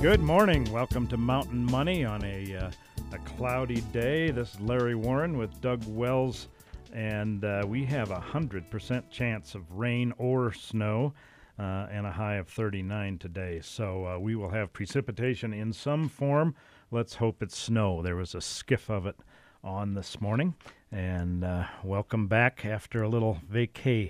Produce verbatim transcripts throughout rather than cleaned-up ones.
Good morning. Welcome to Mountain Money on a, uh, a cloudy day. This is Larry Warren with Doug Wells, and uh, we have a one hundred percent chance of rain or snow uh, and a high of thirty-nine today. So uh, we will have precipitation in some form. Let's hope it's snow. There was a skiff of it on this morning, and uh, welcome back after a little vacation.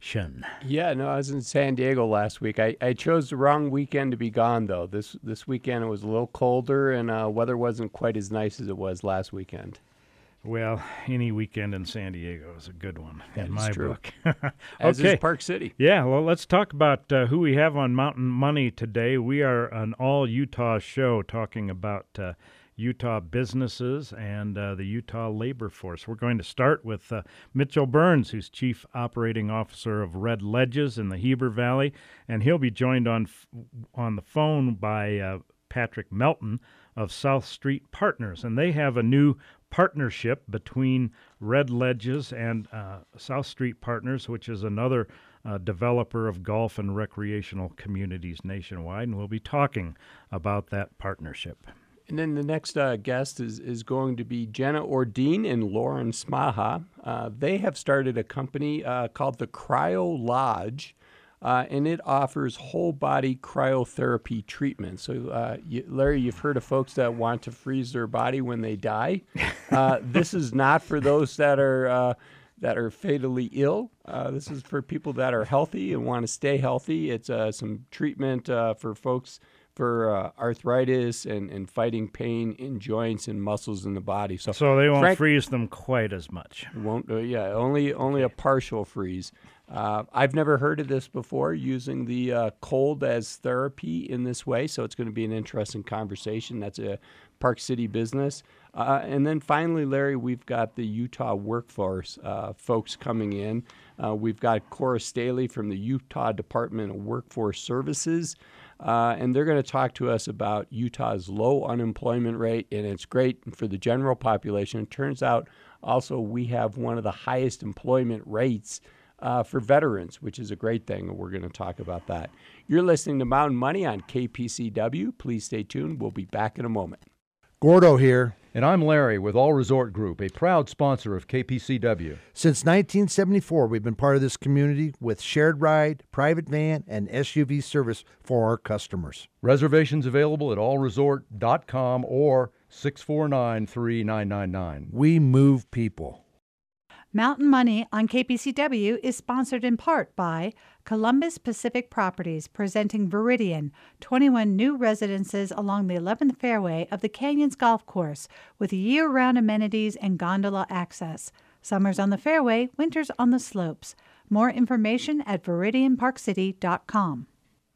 Yeah, no, I was in San Diego last week. I, I chose the wrong weekend to be gone, though. This this weekend it was a little colder, and uh, weather wasn't quite as nice as it was last weekend. Well, any weekend in San Diego is a good one that in my true. book. As okay. is Park City. Yeah, well, let's talk about uh, who we have on Mountain Money today. We are an all-Utah show talking about uh, Utah businesses and uh, the Utah labor force. We're going to start with uh, Mitchell Burns, who's Chief Operating Officer of Red Ledges in the Heber Valley, and he'll be joined on f- on the phone by uh, Patrick Melton of South Street Partners, and they have a new partnership between Red Ledges and uh, South Street Partners, which is another uh, developer of golf and recreational communities nationwide, and we'll be talking about that partnership. And then the next uh, guest is, is going to be Jenna Ordine and Lauren Smaha. Uh, they have started a company uh, called the Cryo Lodge, uh, and it offers whole-body cryotherapy treatment. So, uh, you, Larry, you've heard of folks that want to freeze their body when they die. Uh, this is not for those that are uh, that are fatally ill. Uh, this is for people that are healthy and want to stay healthy. It's uh, some treatment uh, for folks for uh, arthritis and, and fighting pain in joints and muscles in the body. So, so they won't Frank, freeze them quite as much. Won't uh, yeah, only only a partial freeze. Uh, I've never heard of this before, using the uh, cold as therapy in this way, so it's going to be an interesting conversation. That's a Park City business. Uh, and then finally, Larry, we've got the Utah workforce uh, folks coming in. Uh, we've got Cora Staley from the Utah Department of Workforce Services. Uh, and they're going to talk to us about Utah's low unemployment rate, and it's great for the general population. It turns out also we have one of the highest employment rates uh, for veterans, which is a great thing, and we're going to talk about that. You're listening to Mountain Money on K P C W. Please stay tuned. We'll be back in a moment. Gordo here. And I'm Larry with All Resort Group, a proud sponsor of K P C W. Since nineteen seventy-four, we've been part of this community with shared ride, private van, and S U V service for our customers. Reservations available at all resort dot com or six four nine, three nine nine nine. We move people. Mountain Money on K P C W is sponsored in part by Columbus Pacific Properties, presenting Viridian, twenty-one new residences along the eleventh fairway of the Canyons Golf Course with year-round amenities and gondola access. Summers on the fairway, winters on the slopes. More information at viridian park city dot com.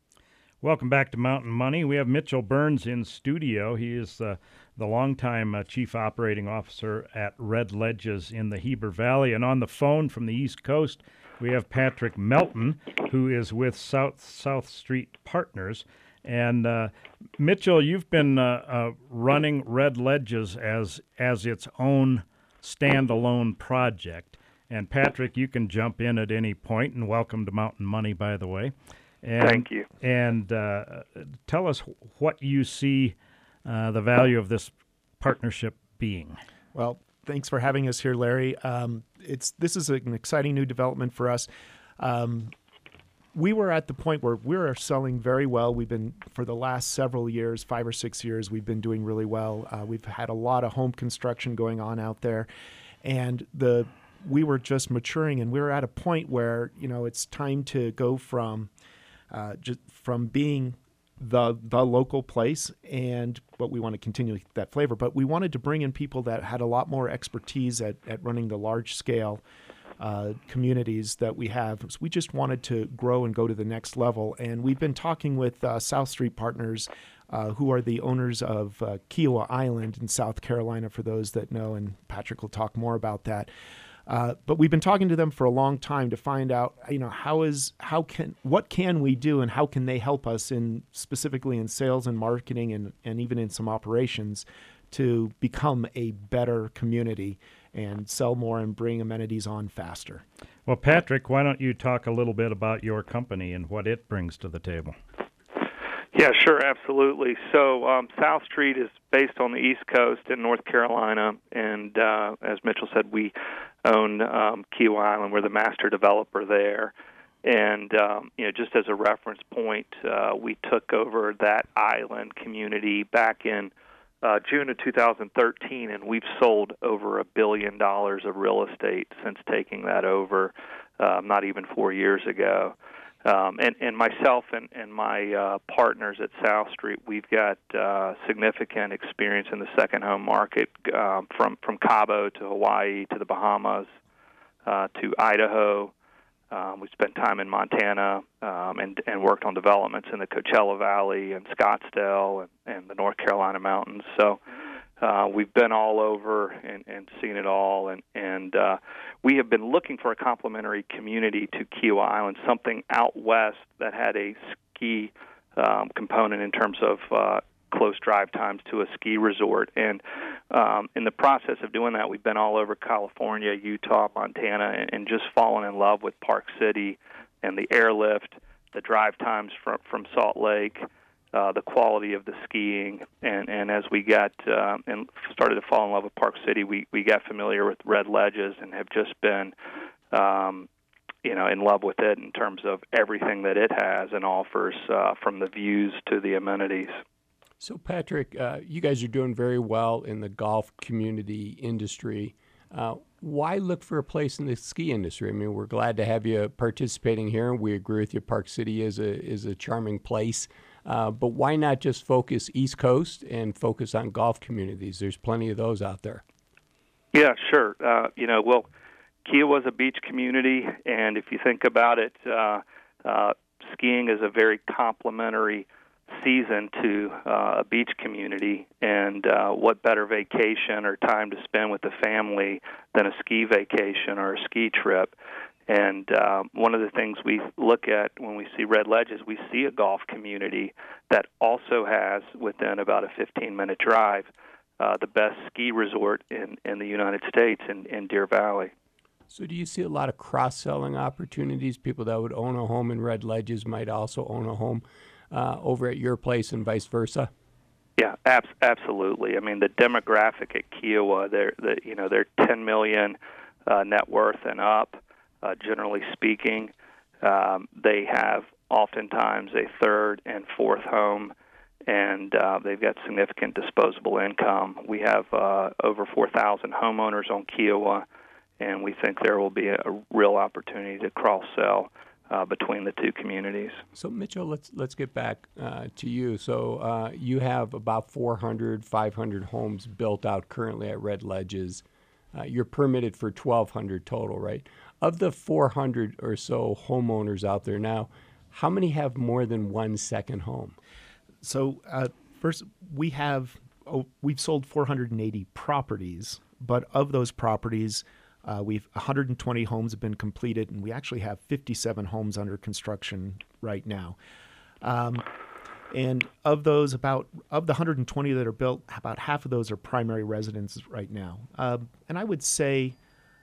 Welcome back to Mountain Money. We have Mitchell Burns in studio. He is uh, the longtime uh, Chief Operating Officer at Red Ledges in the Heber Valley. And on the phone from the East Coast, we have Patrick Melton, who is with South South Street Partners. And uh, Mitchell, you've been uh, uh, running Red Ledges as as its own standalone project. And Patrick, you can jump in at any point. And welcome to Mountain Money, by the way. And, Thank you. And uh, tell us what you see uh, the value of this partnership being. Well, thanks for having us here, Larry. Um, it's this is an exciting new development for us. Um, we were at the point where we were selling very well. We've been, for the last several years, five or six years, we've been doing really well. Uh, we've had a lot of home construction going on out there, and the we were just maturing, and we were at a point where, you know, it's time to go from Uh, just from being the the local place, and but we want to continue that flavor. But we wanted to bring in people that had a lot more expertise at, at running the large scale uh, communities that we have. So we just wanted to grow and go to the next level. And we've been talking with uh, South Street Partners, uh, who are the owners of uh, Kiowa Island in South Carolina, for those that know, and Patrick will talk more about that. Uh, but we've been talking to them for a long time to find out, you know, how is how can what can we do, and how can they help us in specifically in sales and marketing, and, and even in some operations, to become a better community and sell more and bring amenities on faster. Well, Patrick, why don't you talk a little bit about your company and what it brings to the table? Yeah, sure, absolutely. So um, South Street is based on the East Coast in North Carolina, and uh, as Mitchell said, we own um, Kiowa Island. We're the master developer there. And um, you know, just as a reference point, uh, we took over that island community back in uh, June of two thousand thirteen, and we've sold over a billion dollars of real estate since taking that over, uh, not even four years ago. Um, and, and myself and, and my uh, partners at South Street, we've got uh, significant experience in the second home market, um, from, from Cabo to Hawaii to the Bahamas uh, to Idaho. Um, we spent time in Montana um, and, and worked on developments in the Coachella Valley and Scottsdale and, and the North Carolina mountains. So uh, we've been all over and, and seen it all. And, and uh, we have been looking for a complementary community to Kiowa Island, something out west that had a ski um, component in terms of uh, close drive times to a ski resort. And um, in the process of doing that, we've been all over California, Utah, Montana, and, and just fallen in love with Park City and the airlift, the drive times from, from Salt Lake, uh, the quality of the skiing. And, and as we got uh, and started to fall in love with Park City, we, we got familiar with Red Ledges and have just been um, you know, in love with it in terms of everything that it has and offers, uh, from the views to the amenities. So, Patrick, uh, you guys are doing very well in the golf community industry. Uh, why look for a place in the ski industry? I mean, we're glad to have you participating here, and we agree with you. Park City is a is a charming place. Uh, but why not just focus East Coast and focus on golf communities? There's plenty of those out there. Yeah, sure. Uh, you know, well, Kiowa is a beach community, and if you think about it, uh, uh, skiing is a very complementary season to uh, a beach community, and uh, what better vacation or time to spend with the family than a ski vacation or a ski trip. And uh, one of the things we look at when we see Red Ledges, we see a golf community that also has, within about a fifteen-minute drive, uh, the best ski resort in, in the United States, in, in Deer Valley. So do you see a lot of cross-selling opportunities? People that would own a home in Red Ledges might also own a home Uh, over at your place and vice versa? Yeah, abs- absolutely. I mean, the demographic at Kiowa, they're, the, you know, they're ten million uh, net worth and up, uh, generally speaking. Um, they have oftentimes a third and fourth home, and uh, they've got significant disposable income. We have uh, over four thousand homeowners on Kiowa, and we think there will be a, a real opportunity to cross-sell Uh, between the two communities. So, Mitchell, let's let's get back uh, to you. So uh, you have about four hundred, five hundred homes built out currently at Red Ledges. Uh, you're permitted for twelve hundred total, right? Of the four hundred or so homeowners out there now, how many have more than one second home? So uh, first, we have oh, we've sold four hundred eighty properties, but of those properties, Uh, we've one hundred twenty homes have been completed, and we actually have fifty-seven homes under construction right now. Um, and of those, about of the one hundred twenty that are built, about half of those are primary residences right now. Um, and I would say,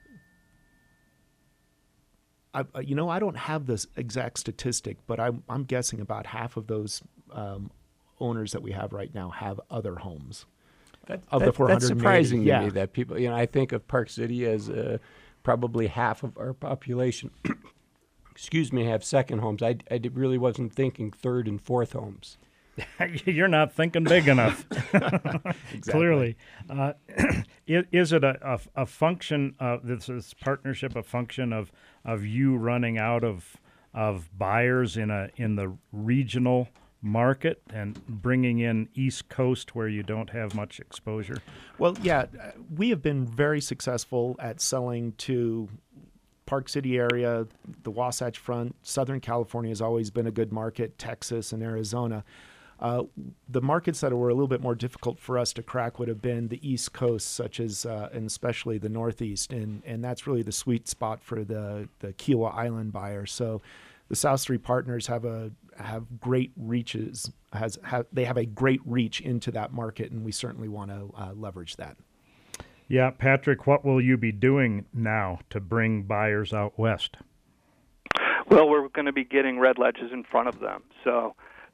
I, you know, I don't have this exact statistic, but I'm, I'm guessing about half of those um, owners that we have right now have other homes. That, of that, the four hundred eighty, that's surprising yeah. to me that people, you know, I think of Park City as uh, probably half of our population, excuse me, have second homes. I, I really wasn't thinking third and fourth homes. You're not thinking big enough. Clearly. Uh, is, is it a, a, a function of this, this partnership, a function of, of you running out of of buyers in a in the regional market and bringing in East Coast where you don't have much exposure? Well, yeah, we have been very successful at selling to Park City area, the Wasatch Front. Southern California has always been a good market, Texas and Arizona. Uh, the markets that were a little bit more difficult for us to crack would have been the East Coast, such as, uh, and especially the Northeast, and, and that's really the sweet spot for the, the Kiowa Island buyer. So the South Street partners have a have great reaches, has have, they have a great reach into that market, and we certainly want to uh, leverage that. Yeah, Patrick, what will you be doing now to bring buyers out west? Well, we're going to be getting Red Ledges in front of them. So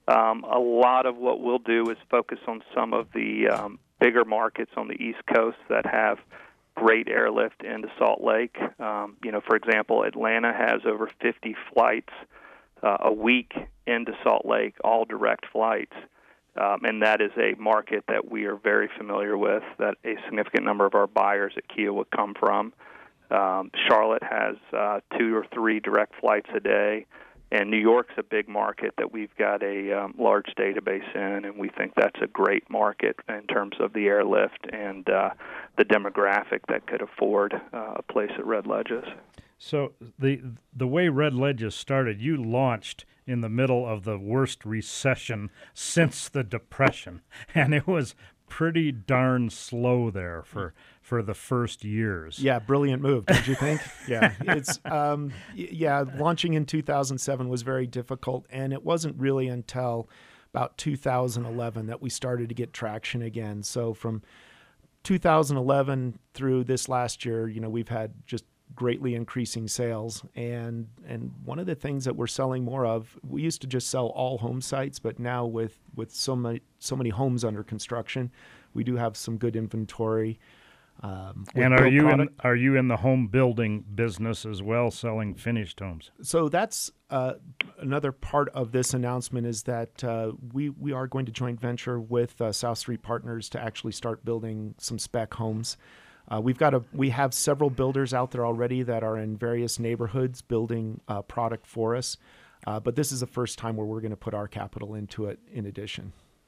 Um, a lot of what we'll do is focus on some of the um, bigger markets on the East Coast that have great airlift into Salt Lake. Um, you know, for example, Atlanta has over fifty flights uh, a week into Salt Lake, all direct flights. Um, and that is a market that we are very familiar with, that a significant number of our buyers at Kia would come from. Um, Charlotte has uh, two or three direct flights a day, and New York's a big market that we've got a um, large database in, and we think that's a great market in terms of the airlift and uh, the demographic that could afford uh, a place at Red Ledges. So the the way Red Ledges started, you launched in the middle of the worst recession since the Depression, and it was pretty darn slow there for for the first years. Yeah, brilliant move, don't you think? yeah, it's um, y- yeah. Launching in two thousand seven was very difficult, and it wasn't really until about two thousand eleven that we started to get traction again. So from two thousand eleven through this last year, you know, we've had just greatly increasing sales, and and one of the things that we're selling more of, we used to just sell all home sites, but now with with so many so many homes under construction, we do have some good inventory. Um, with and are build you in, product. are you in the home building business as well, selling finished homes? So that's uh, another part of this announcement, is that uh, we we are going to joint venture with uh, South Street Partners to actually start building some spec homes. Uh, we've got a we have several builders out there already that are in various neighborhoods building uh, product for us, uh, but this is the first time where we're going to put our capital into it in addition.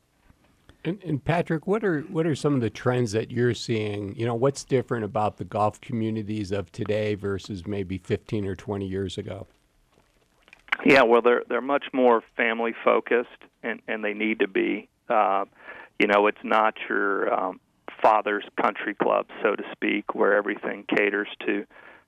And, and Patrick, what are what are some of the trends that you're seeing? You know, what's different about the golf communities of today versus maybe fifteen or twenty years ago? Yeah, well, they're they're much more family focused, and, and they need to be. Uh, you know, it's not your um, father's country club, so to speak, where everything caters to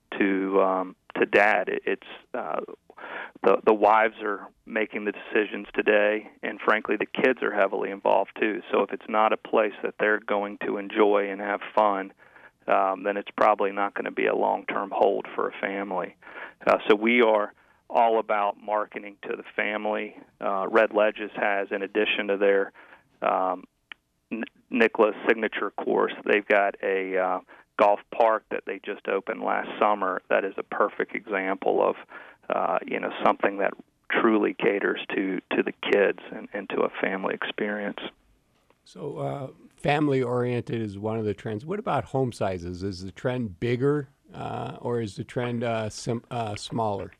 to um, to dad. It, it's uh, the the wives are making the decisions today, and frankly, the kids are heavily involved too. So if it's not a place that they're going to enjoy and have fun, um, then it's probably not going to be a long-term hold for a family. Uh, so we are all about marketing to the family. Uh, Red Ledges has, in addition to their um, N- Nicklaus signature course, they've got a uh, golf park that they just opened last summer that is a perfect example of uh, you know something that truly caters to, to the kids and, and to a family experience. So uh, family-oriented is one of the trends. What about home sizes? Is the trend bigger uh, or is the trend uh, sim- uh, smaller?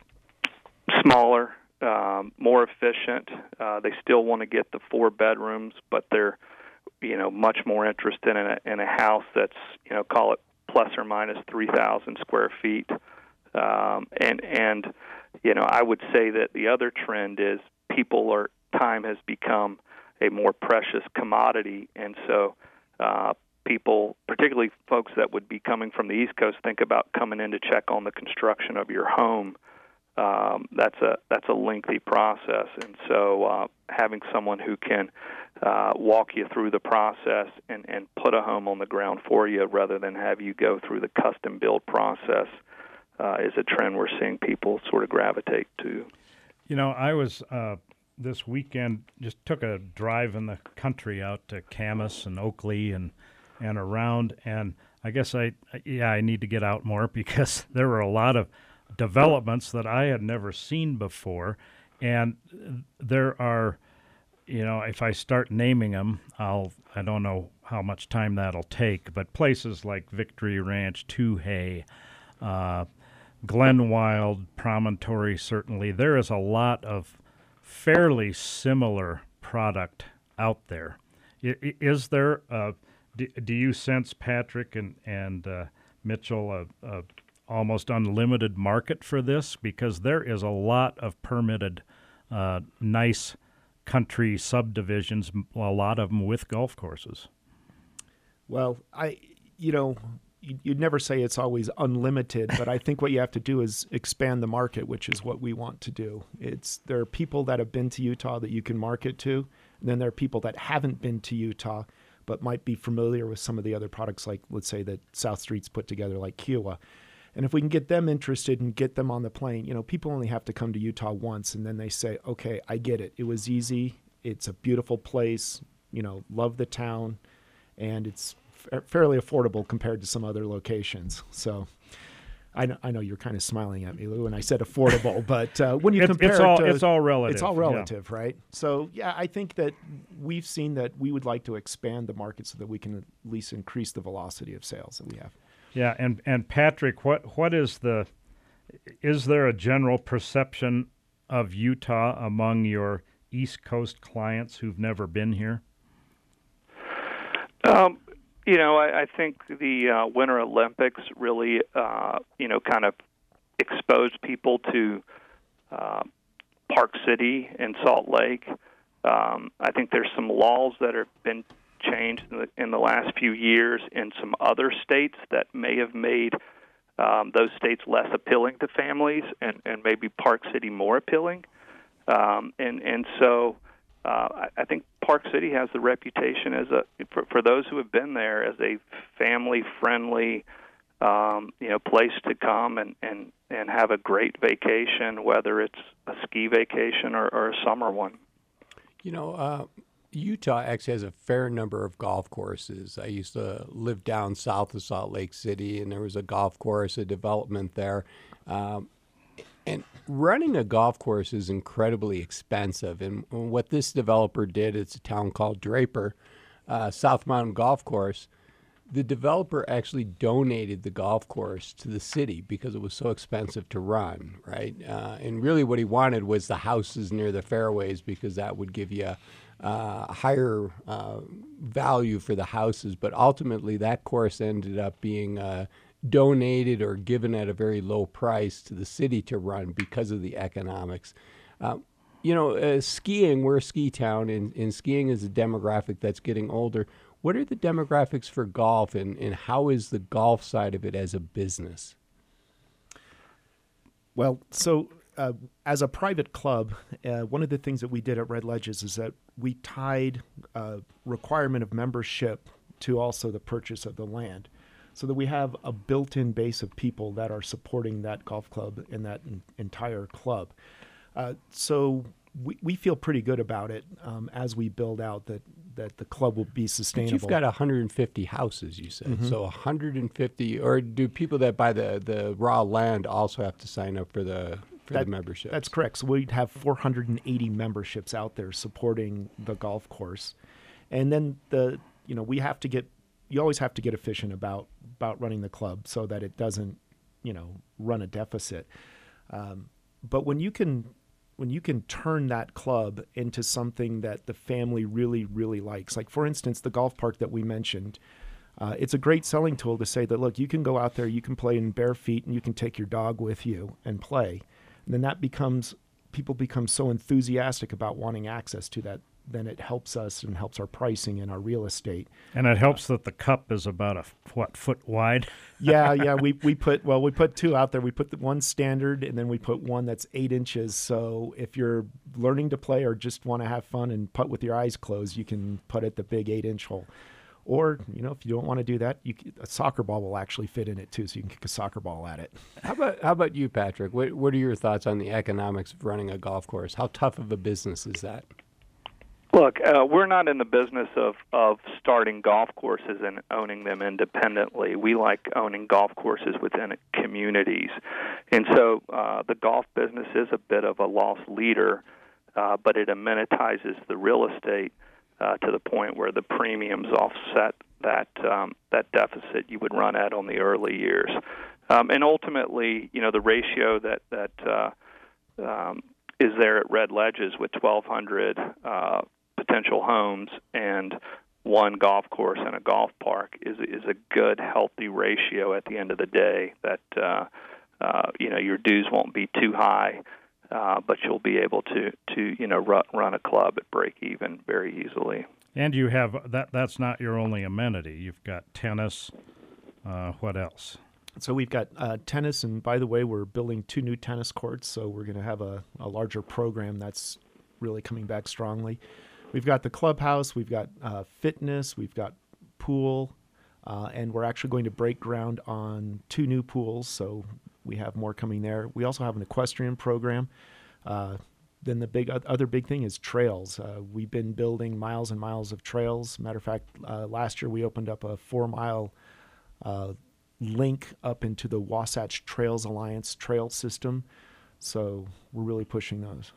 Smaller, um, more efficient. Uh, they still want to get the four bedrooms, but they're you know much more interested in a, in a house that's you know call it plus or minus three thousand square feet. Um, and and you know I would say that the other trend is people are time has become a more precious commodity, and so uh, people, particularly folks that would be coming from the East Coast, think about coming in to check on the construction of your home. Um, that's a that's a lengthy process, and so uh, having someone who can uh, walk you through the process and, and put a home on the ground for you, rather than have you go through the custom build process, uh, is a trend we're seeing people sort of gravitate to. You know, I was uh, this weekend just took a drive in the country out to Camas and Oakley and and around, and I guess I yeah I need to get out more because there were a lot of developments that I had never seen before, and there are, you know, if I start naming them, I'll I don't know how much time that'll take, but places like Victory Ranch, Toohey, uh, Glenwild, Promontory, certainly there is a lot of fairly similar product out there. I, is there? Uh, do, do you sense, Patrick and and uh, Mitchell, a, a almost unlimited market for this, because there is a lot of permitted uh, nice country subdivisions, a lot of them with golf courses? Well, I, you know, you'd never say it's always unlimited, but I think what you have to do is expand the market, which is what we want to do. It's there are people that have been to Utah that you can market to, and then there are people that haven't been to Utah but might be familiar with some of the other products, like, let's say, that South Street's put together, like Kiowa. And if we can get them interested and get them on the plane, you know, people only have to come to Utah once, and then they say, okay, I get it. It was easy. it's a beautiful place. You know, love the town, and it's f- fairly affordable compared to some other locations. So. I know, I know you're kind of smiling at me, Lou, when I said affordable, but uh, when you It's- compare it's all- it to, it's all relative, It's all yeah. relative, right? So, yeah, I think that we've seen that we would like to expand the market so that we can at least increase the velocity of sales that we have. Yeah, and and Patrick, what what is the is there a general perception of Utah among your East Coast clients who've never been here? Um, you know, I, I think the uh, Winter Olympics really, uh, you know, kind of exposed people to uh, Park City and Salt Lake. Um, I think there's some laws that have been changed in the, in the last few years in some other states that may have made um, those states less appealing to families and, and maybe Park City more appealing. Um, and, and so uh, I, I think Park City has the reputation as a for, for those who have been there as a family-friendly um, you know place to come and, and, and have a great vacation, whether it's a ski vacation or, or a summer one. You know, uh, Utah actually has a fair number of golf courses. I used to live down south of Salt Lake City, and there was a golf course, a development there. Um, and running a golf course is incredibly expensive. And what this developer did, it's a town called Draper, uh, South Mountain Golf Course. The developer actually donated the golf course to the city because it was so expensive to run, right? Uh, and really what he wanted was the houses near the fairways because that would give you a uh, higher uh, value for the houses. But ultimately that course ended up being uh, donated or given at a very low price to the city to run because of the economics. Uh, you know, uh, skiing, we're a ski town, and, and skiing is a demographic that's getting older. What are the demographics for golf, and, and how is the golf side of it as a business? Well, so uh, as a private club, uh, one of the things that we did at Red Ledges is that we tied uh, requirement of membership to also the purchase of the land, so that we have a built-in base of people that are supporting that golf club and that en- entire club. Uh, so we, we feel pretty good about it um, as we build out that, that the club will be sustainable. But you've got one hundred fifty houses, you said. Mm-hmm. So one hundred fifty, or do people that buy the, the raw land also have to sign up for the for That- the membership? That's correct. So we'd have four hundred eighty memberships out there supporting the golf course. And then the, you know, we have to get, you always have to get efficient about, about running the club so that it doesn't, you know, run a deficit. Um, but when you can, when you can turn that club into something that the family really, really likes, like for instance, the golf park that we mentioned, uh, it's a great selling tool to say that, look, you can go out there, you can play in bare feet, and you can take your dog with you and play. And then that becomes, people become so enthusiastic about wanting access to that, then it helps us and helps our pricing and our real estate. And it helps that the cup is about a what foot wide. Yeah, yeah. We we put well, we put two out there. We put the one standard, and then we put one that's eight inches. So if you're learning to play or just want to have fun and putt with your eyes closed, you can putt at the big eight-inch hole. Or you know, if you don't want to do that, you can, a soccer ball will actually fit in it too, so you can kick a soccer ball at it. How about how about you, Patrick? What what are your thoughts on the economics of running a golf course? How tough of a business is that? Look, uh, we're not in the business of, of starting golf courses and owning them independently. We like owning golf courses within communities. And so uh, the golf business is a bit of a loss leader, uh, but it amenitizes the real estate uh, to the point where the premiums offset that um, that deficit you would run at on the early years. Um, and ultimately, you know, the ratio that, that uh, um, is there at Red Ledges with twelve hundred uh, potential homes and one golf course and a golf park is is a good, healthy ratio at the end of the day that, uh, uh, you know, your dues won't be too high, uh, but you'll be able to, to you know, run, run a club at break even very easily. And you have, that. that's not your only amenity. You've got tennis. Uh, what else? So we've got uh, tennis, and by the way, we're building two new tennis courts, so we're going to have a, a larger program that's really coming back strongly. We've got the clubhouse, we've got uh, fitness, we've got pool, uh, and we're actually going to break ground on two new pools, so we have more coming there. We also have an equestrian program. Uh, then the big other big thing is trails. Uh, we've been building miles and miles of trails. Matter of fact, uh, last year we opened up a four-mile uh, link up into the Wasatch Trails Alliance trail system. So we're really pushing those.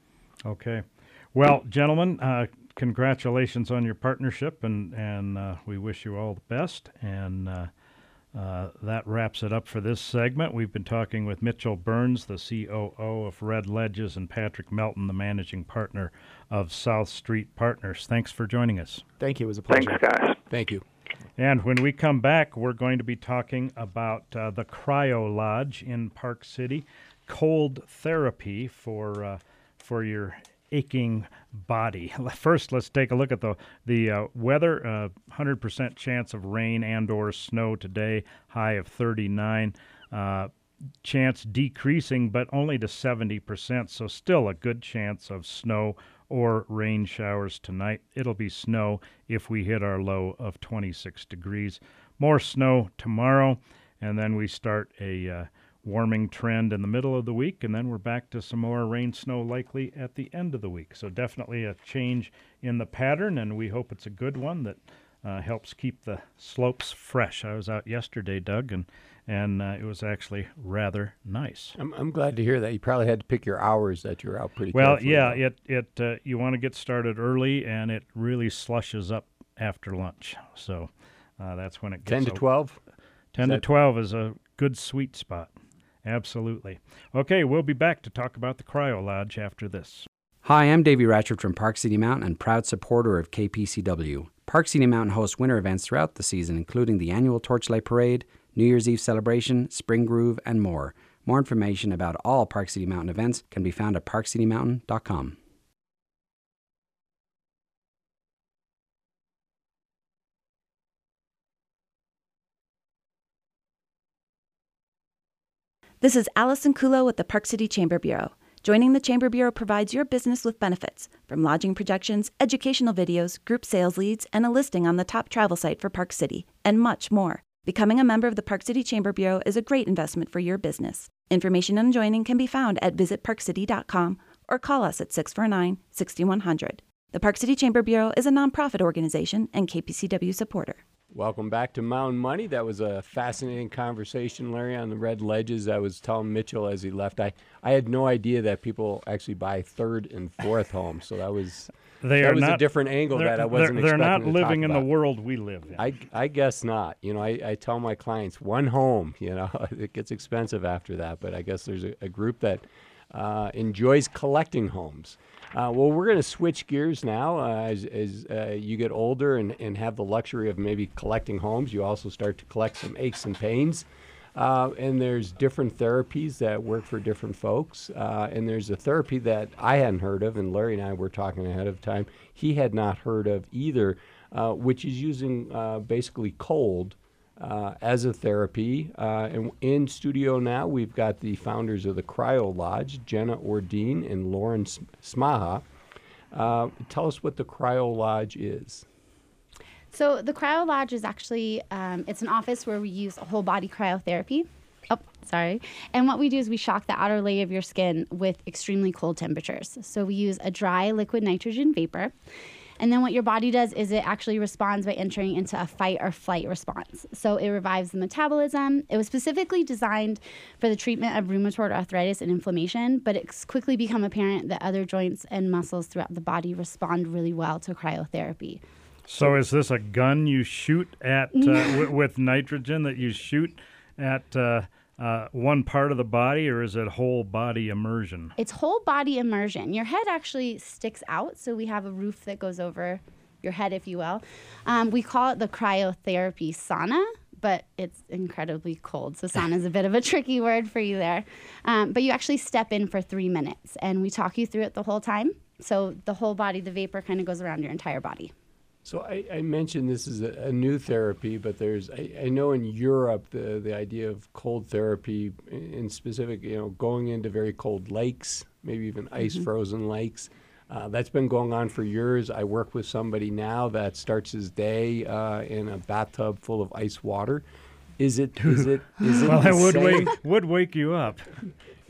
Okay. Well, gentlemen, uh, congratulations on your partnership, and, and uh, we wish you all the best. And uh, uh, that wraps it up for this segment. We've been talking with Mitchell Burns, the C O O of Red Ledges, and Patrick Melton, the managing partner of South Street Partners. Thanks for joining us. Thank you. It was a pleasure. Thanks, guys. Thank you. And when we come back, we're going to be talking about uh, the Cryo Lodge in Park City, cold therapy for uh, for your aching body. First, let's take a look at the the uh, weather. Uh, one hundred percent chance of rain and or snow today, high of thirty-nine. Uh, chance decreasing, but only to seventy percent, so still a good chance of snow or rain showers tonight. It'll be snow if we hit our low of twenty-six degrees. More snow tomorrow, and then we start a uh, warming trend in the middle of the week, and then we're back to some more rain, snow likely at the end of the week. So definitely a change in the pattern, and we hope it's a good one that uh, helps keep the slopes fresh. I was out yesterday, Doug, and and uh, it was actually rather nice. I'm, I'm glad to hear that. You probably had to pick your hours that you're out pretty well, carefully. yeah, it it uh, you want to get started early, and it really slushes up after lunch. So uh, that's when it gets ten to twelve? ten to that... twelve is a good sweet spot. Absolutely. Okay, we'll be back to talk about the Cryo Lodge after this. Hi, I'm Davey Ratchford from Park City Mountain and proud supporter of K P C W. Park City Mountain hosts winter events throughout the season, including the annual Torchlight Parade, New Year's Eve celebration, Spring Groove, and more. More information about all Park City Mountain events can be found at park city mountain dot com. This is Allison Kulo with the Park City Chamber Bureau. Joining the Chamber Bureau provides your business with benefits, from lodging projections, educational videos, group sales leads, and a listing on the top travel site for Park City, and much more. Becoming a member of the Park City Chamber Bureau is a great investment for your business. Information on joining can be found at visit park city dot com or call us at six four nine, six one zero zero. The Park City Chamber Bureau is a nonprofit organization and K P C W supporter. Welcome back to Mountain Money. That was a fascinating conversation, Larry, on the Red Ledges. I was telling Mitchell as he left, I, I had no idea that people actually buy third and fourth homes. So that was they that are was not, a different angle that I wasn't they're, they're expecting not to living talk in about. the world we live in. I, I guess not. You know, I, I tell my clients one home, you know, it gets expensive after that. But I guess there's a, a group that uh, enjoys collecting homes. Uh, well, we're going to switch gears now. Uh, as as uh, you get older and, and have the luxury of maybe collecting homes, you also start to collect some aches and pains. Uh, and there's different therapies that work for different folks. Uh, and there's a therapy that I hadn't heard of, and Larry and I were talking ahead of time. He had not heard of either, uh, which is using uh, basically cold Uh, as a therapy. Uh, and in studio now, we've got the founders of the Cryo Lodge, Jenna Ordine and Lauren Smaha. Uh, tell us what the Cryo Lodge is. So the Cryo Lodge is actually, um, it's an office where we use whole body cryotherapy. Oh, sorry. And what we do is we shock the outer layer of your skin with extremely cold temperatures. So we use a dry liquid nitrogen vapor. And then what your body does is it actually responds by entering into a fight or flight response. So it revives the metabolism. It was specifically designed for the treatment of rheumatoid arthritis and inflammation, but it's quickly become apparent that other joints and muscles throughout the body respond really well to cryotherapy. So is this a gun you shoot at uh, w- with nitrogen that you shoot at uh, uh, one part of the body, or is it whole body immersion? It's whole body immersion. Your head actually sticks out, so we have a roof that goes over your head, if you will. Um, we call it the cryotherapy sauna, but it's incredibly cold. So sauna is a bit of a tricky word for you there. Um, but you actually step in for three minutes, and we talk you through it the whole time. So the whole body, the vapor kind of goes around your entire body. So I, I mentioned this is a, a new therapy, but there's I, I know in Europe the the idea of cold therapy, in specific, you know, going into very cold lakes, maybe even ice frozen mm-hmm. lakes. Uh, that's been going on for years. I work with somebody now that starts his day uh, in a bathtub full of ice water. Is it? Is it? Is it? Well, that would insane? wake would wake you up.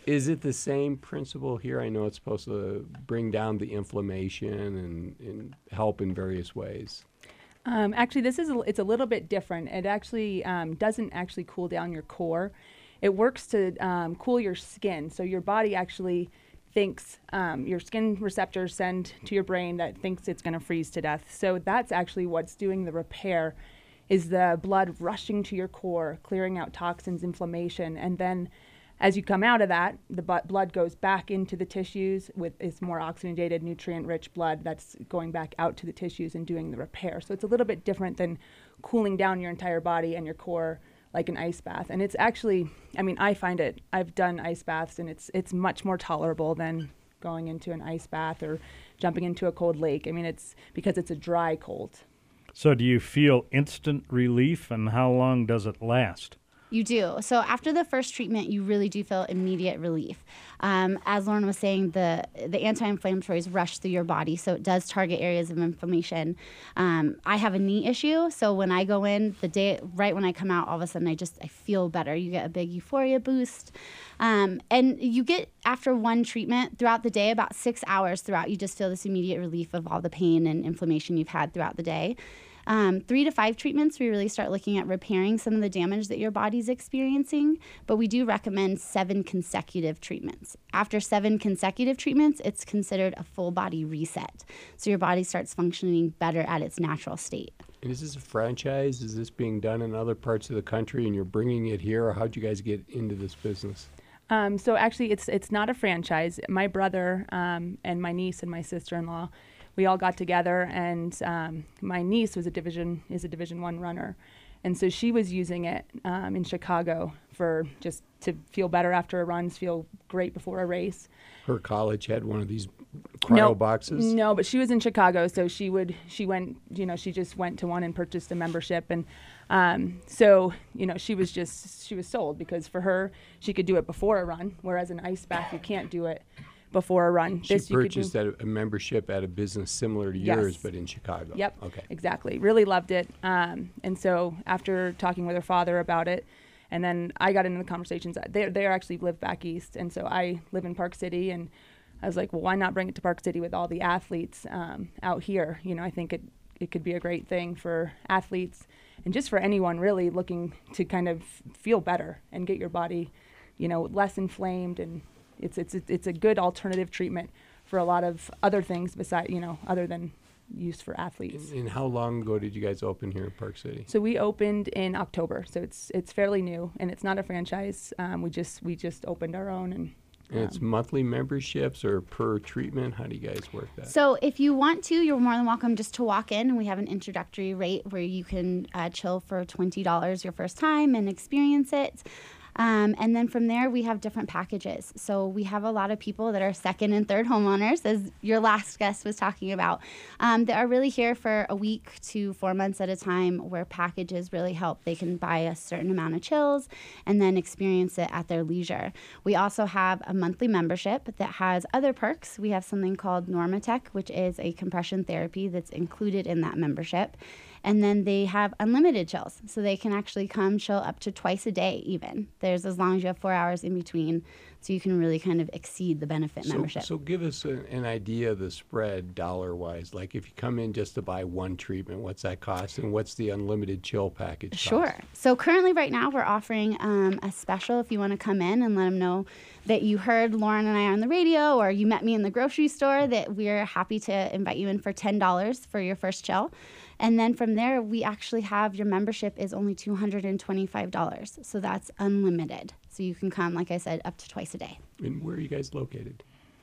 Is it the same principle here? I know it's supposed to bring down the inflammation and, and help in various ways. Um, actually, this is a, it's a little bit different. It actually um, doesn't actually cool down your core. It works to um, cool your skin. So your body actually thinks, um, your skin receptors send to your brain that thinks it's going to freeze to death. So that's actually what's doing the repair, is the blood rushing to your core, clearing out toxins, inflammation, and then as you come out of that, the blood goes back into the tissues with its more oxygenated, nutrient-rich blood that's going back out to the tissues and doing the repair. So it's a little bit different than cooling down your entire body and your core like an ice bath. And it's actually, I mean, I find it, I've done ice baths, and it's it's much more tolerable than going into an ice bath or jumping into a cold lake. I mean, it's because it's a dry cold. So do you feel instant relief, and how long does it last? You do. So after the first treatment, you really do feel immediate relief. Um, as Lauren was saying, the the anti-inflammatories rush through your body, so it does target areas of inflammation. Um, I have a knee issue, so when I go in, the day right when I come out, all of a sudden I just I feel better. You get a big euphoria boost, um, and you get after one treatment throughout the day, about six hours throughout, you just feel this immediate relief of all the pain and inflammation you've had throughout the day. Um, three to five treatments, we really start looking at repairing some of the damage that your body's experiencing, but we do recommend seven consecutive treatments. After seven consecutive treatments, it's considered a full body reset. So your body starts functioning better at its natural state. And is this a franchise? Is this being done in other parts of the country and you're bringing it here? Or how'd you guys get into this business? Um, so actually, it's it's not a franchise. My brother um, and my niece and my sister-in-law, we all got together, and um, my niece was a division is a Division One runner, and so she was using it um, in Chicago for just to feel better after a run, feel great before a race. Her college had one of these cryo no, boxes? No, but she was in Chicago, so she would she went you know she just went to one and purchased a membership, and um, so you know she was just she was sold because for her she could do it before a run, whereas an ice bath you can't do it before a run. She this purchased you could do, at a, a membership at a business similar to yes. yours, but in Chicago. Yep. Okay. Exactly. Really loved it. Um, and so after talking with her father about it, and then I got into the conversations. They they actually live back east, and so I live in Park City, and I was like, well, why not bring it to Park City with all the athletes um, out here? You know, I think it it could be a great thing for athletes and just for anyone really looking to kind of feel better and get your body, you know, less inflamed, and It's it's it's a good alternative treatment for a lot of other things beside you know other than use for athletes. And, and how long ago did you guys open here in Park City? So we opened in October, so it's it's fairly new, and it's not a franchise. Um, we just we just opened our own, and, and it's um, monthly memberships or per treatment. How do you guys work that? So if you want to, you're more than welcome just to walk in, and we have an introductory rate where you can uh, chill for twenty dollars your first time and experience it. Um, and then from there, we have different packages. So we have a lot of people that are second and third homeowners, as your last guest was talking about, um, that are really here for a week to four months at a time, where packages really help. They can buy a certain amount of chills and then experience it at their leisure. We also have a monthly membership that has other perks. We have something called Normatec, which is a compression therapy that's included in that membership. And then they have unlimited chills, so they can actually come chill up to twice a day even. There's as long as you have four hours in between, so you can really kind of exceed the benefit so, membership. So give us a, an idea of the spread dollar-wise. Like if you come in just to buy one treatment, what's that cost, and what's the unlimited chill package cost? Sure. So currently right now we're offering um, a special if you want to come in and let them know that you heard Lauren and I on the radio, or you met me in the grocery store, that we're happy to invite you in for ten dollars for your first chill. And then from there, we actually have your membership is only two hundred twenty-five dollars. So that's unlimited. So you can come, like I said, up to twice a day. And where are you guys located?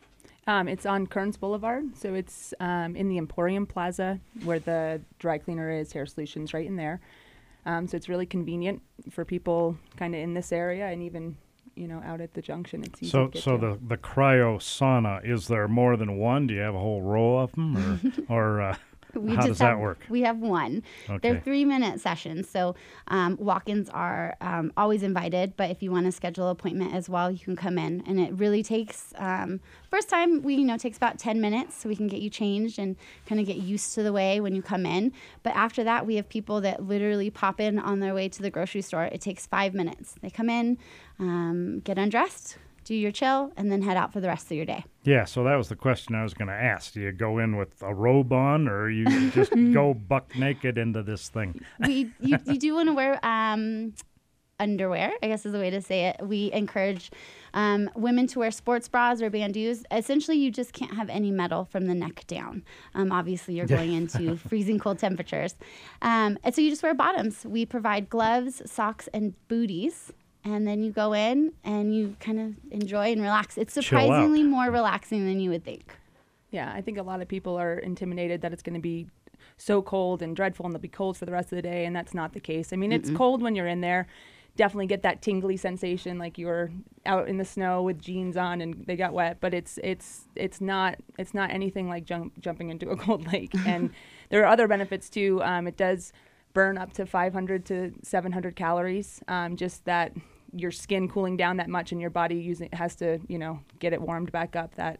Um, it's on Kearns Boulevard, so it's um, in the Emporium Plaza where the dry cleaner is, Hair Solutions, right in there. Um, so it's really convenient for people kind of in this area, and even you know out at the junction. It's easy so to get so to. the the cryo sauna, is there more than one? Do you have a whole row of them, or or uh, We how just does have, that work? We have one. Okay. They're three-minute sessions, so um, walk-ins are um, always invited, but if you want to schedule an appointment as well, you can come in. And it really takes, um, first time, we you know takes about ten minutes, so we can get you changed and kind of get used to the way when you come in. But after that, we have people that literally pop in on their way to the grocery store. It takes five minutes. They come in, um, get undressed, do your chill, and then head out for the rest of your day. Yeah, so that was the question I was going to ask. Do you go in with a robe on, or you just go buck naked into this thing? we you, you do want to wear um, underwear, I guess is the way to say it. We encourage um, women to wear sports bras or bandeaus. Essentially, you just can't have any metal from the neck down. Um, obviously, you're going into freezing cold temperatures. Um, and so you just wear bottoms. We provide gloves, socks, and booties. And then you go in and you kind of enjoy and relax. It's surprisingly more relaxing than you would think. Yeah, I think a lot of people are intimidated that it's going to be so cold and dreadful and they'll be cold for the rest of the day, and that's not the case. I mean, it's Mm-mm. cold when you're in there. Definitely get that tingly sensation like you were out in the snow with jeans on and they got wet, but it's it's it's not it's not anything like jump, jumping into a cold lake. And there are other benefits too. Um, it does burn up to five hundred to seven hundred calories. Um, just that your skin cooling down that much and your body using has to, you know, get it warmed back up. That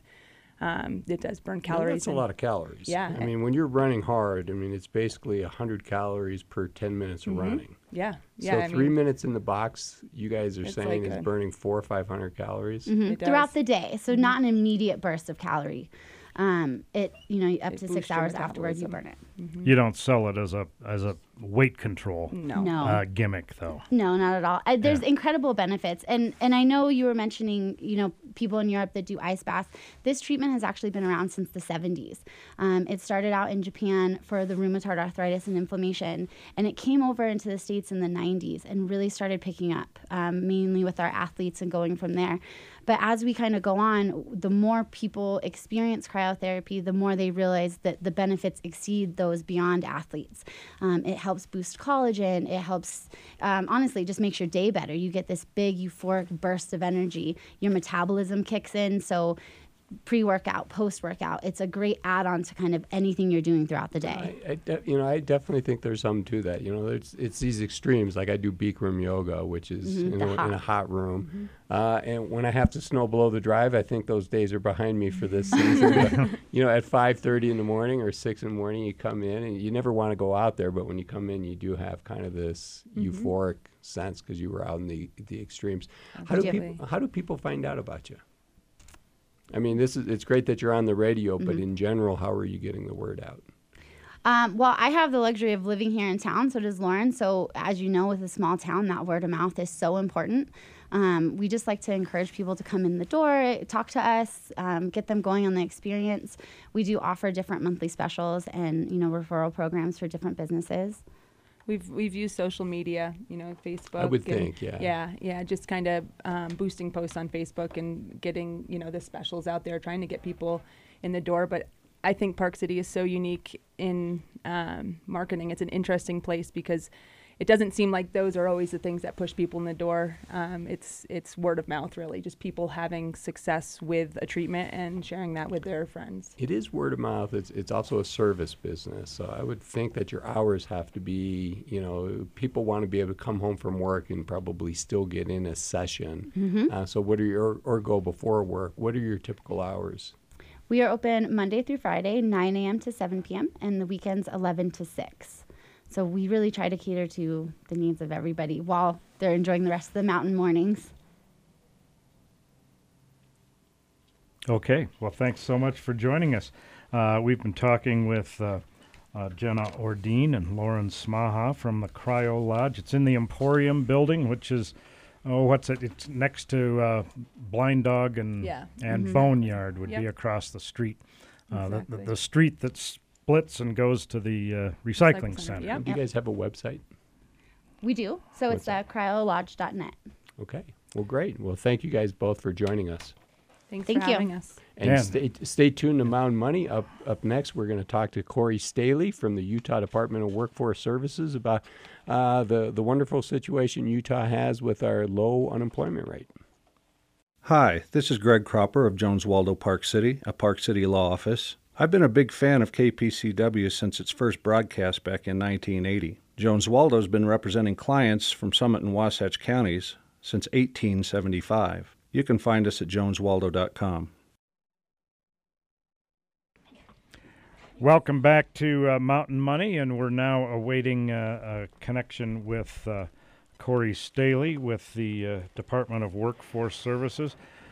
um, it does burn Well, calories. that's a and- lot of calories. Yeah. I mean, when you're running hard, I mean, it's basically one hundred calories per ten minutes of Mhm. running. Yeah. Yeah. So I three mean, minutes in the box, you guys are It's saying like is a- burning four or five hundred calories. Mhm. It does. Throughout the day. So Mhm. not an immediate burst of calorie. Um, it, you know, up It to boosts six your hours afterwards, you burn metabolism. it. You don't sell it as a as a weight control No. No. uh, gimmick, though. No, not at all. I, there's Yeah. incredible benefits, and and I know you were mentioning, you know, people in Europe that do ice baths. This treatment has actually been around since the seventies. Um, it started out in Japan for the rheumatoid arthritis and inflammation, and it came over into the States in the nineties and really started picking up, um, mainly with our athletes and going from there. But as we kind of go on, the more people experience cryotherapy, the more they realize that the benefits exceed those beyond athletes. Um, it helps boost collagen. It helps, um, honestly, just makes your day better. You get this big euphoric burst of energy. Your metabolism kicks in. So pre-workout, post-workout, it's a great add-on to kind of anything you're doing throughout the day. I, I de- you know, I definitely think there's something to that. You know, it's it's these extremes. Like I do Bikram yoga, which is Mhm, you the know, in hot. a hot room, uh, and when I have to snow below the drive, I think those days are behind me for this season. But, you know, at five thirty in the morning or six in the morning, you come in, and you never want to go out there, but when you come in, you do have kind of this Mhm. euphoric sense because you were out in the the extremes. How do Absolutely. people how do people find out about you? I mean, this is it's great that you're on the radio, but Mhm. in general, how are you getting the word out? Um, well, I have the luxury of living here in town, so does Lauren. So, as you know, with a small town, that word of mouth is so important. Um, we just like to encourage people to come in the door, talk to us, um, get them going on the experience. We do offer different monthly specials and, you know, referral programs for different businesses. We've we've used social media, you know, Facebook. would and- think, yeah. Yeah, yeah, just kind of um, boosting posts on Facebook and getting, you know, the specials out there, trying to get people in the door. But I think Park City is so unique in um, marketing. It's an interesting place because it doesn't seem like those are always the things that push people in the door. Um, it's it's word of mouth, really, just people having success with a treatment and sharing that with their friends. It is word of mouth. It's it's also a service business. So I would think that your hours have to be, you know, people want to be able to come home from work and probably still get in a session. Mhm. Uh, so what are your, or go before work, what are your typical hours? We are open Monday through Friday, nine a.m. to seven p.m., and the weekends, eleven to six. So we really try to cater to the needs of everybody while they're enjoying the rest of the mountain mornings. Okay. Well, thanks so much for joining us. Uh, we've been talking with uh, uh, Jenna Ordine and Lauren Smaha from the Cryo Lodge. It's in the Emporium building, which is, oh, what's it? It's next to uh, Blind Dog and Yeah. and Mhm. Boneyard would be Yep. across the street. Uh, the, the, Exactly. the street that splits and goes to the uh, recycling Recycling center. center, yep. Do you guys have a website? We do. So What's it's uh, cryolodge dot net. Okay. Well, great. Well, thank you guys both for joining us. Thanks Thank for you. having us. And Yeah. stay, stay tuned to Mountain Money. Up up next, we're going to talk to Corey Staley from the Utah Department of Workforce Services about uh, the, the wonderful situation Utah has with our low unemployment rate. Hi, this is Greg Cropper of Jones Waldo Park City, a Park City law office. I've been a big fan of K P C W since its first broadcast back in nineteen eighty. Jones Waldo's been representing clients from Summit and Wasatch counties since eighteen seventy-five. You can find us at jones waldo dot com. Welcome back to uh, Mountain Money, and we're now awaiting uh, a connection with uh, Corey Staley with the uh, Department of Workforce Services.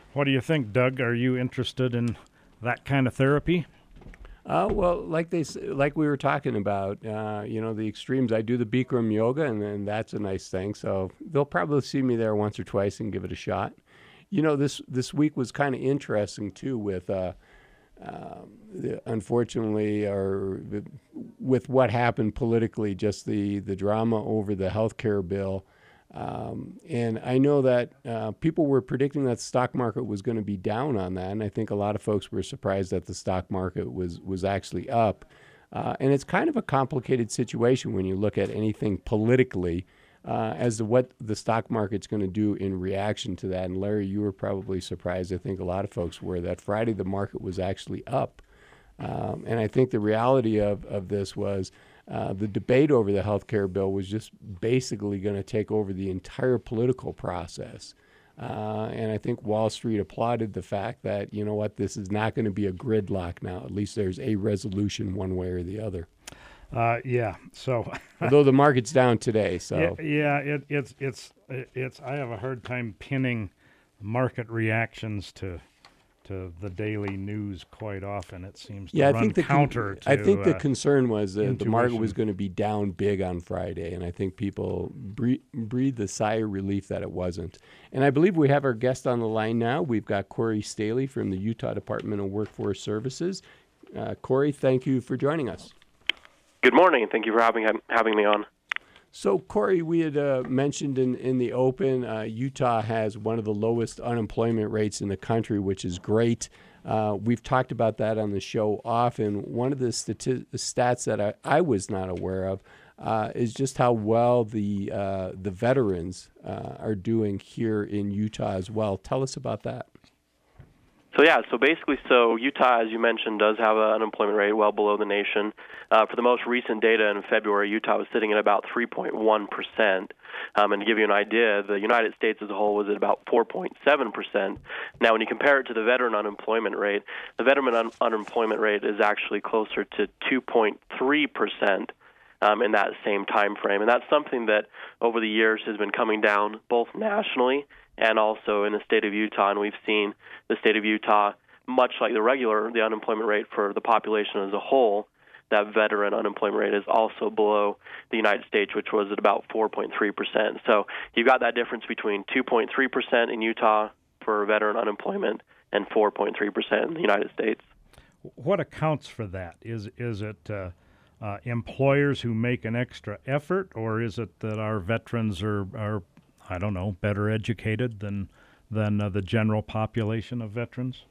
What do you think, Doug? Are you interested in that kind of therapy? Uh, well, like they, s- like we were talking about, uh, you know, the extremes. I do the Bikram yoga, and then that's a nice thing. So they'll probably see me there once or twice and give it a shot. You know, this this week was kind of interesting too, with uh, um, the, unfortunately, or the, with what happened politically, just the the drama over the health care bill. Um, and I know that uh, people were predicting that the stock market was going to be down on that, and I think a lot of folks were surprised that the stock market was was actually up. Uh, and it's kind of a complicated situation when you look at anything politically uh, as to what the stock market's going to do in reaction to that. And Larry, you were probably surprised. I think a lot of folks were that Friday the market was actually up. Um, and I think the reality of, of this was uh, the debate over the health care bill was just basically going to take over the entire political process. Uh, and I think Wall Street applauded the fact that, you know what, this is not going to be a gridlock now. At least there's a resolution one way or the other. Uh, yeah. So, although the market's down today, so yeah, yeah it, it's it's it's. I have a hard time pinning market reactions to to the daily news quite often. It seems to yeah, run I think the counter con- to. I think the uh, concern was that the market intuition. was going to be down big on Friday, and I think people bre- breathed a sigh of relief that it wasn't. And I believe we have our guest on the line now. We've got Corey Staley from the Utah Department of Workforce Services. Uh, Corey, thank you for joining us. Good morning. Thank you for having having me on. So, Corey, we had uh, mentioned in, in the open, uh, Utah has one of the lowest unemployment rates in the country, which is great. Uh, we've talked about that on the show often. One of the stati- stats that I, I was not aware of uh, is just how well the uh, the veterans uh, are doing here in Utah as well. Tell us about that. So yeah, so basically, so Utah, as you mentioned, does have an unemployment rate well below the nation. Uh, for the most recent data in February, Utah was sitting at about three point one percent. Um, and to give you an idea, the United States as a whole was at about four point seven percent. Now, when you compare it to the veteran unemployment rate, the veteran un- unemployment rate is actually closer to two point three percent. Um, in that same time frame. And that's something that over the years has been coming down both nationally and also in the state of Utah. And we've seen the state of Utah, much like the regular, the unemployment rate for the population as a whole, that veteran unemployment rate is also below the United States, which was at about four point three percent. So you've got that difference between two point three percent in Utah for veteran unemployment and four point three percent in the United States. What accounts for that? Is is it uh, uh, employers who make an extra effort, or is it that our veterans are, are I don't know, better educated than than uh, the general population of veterans?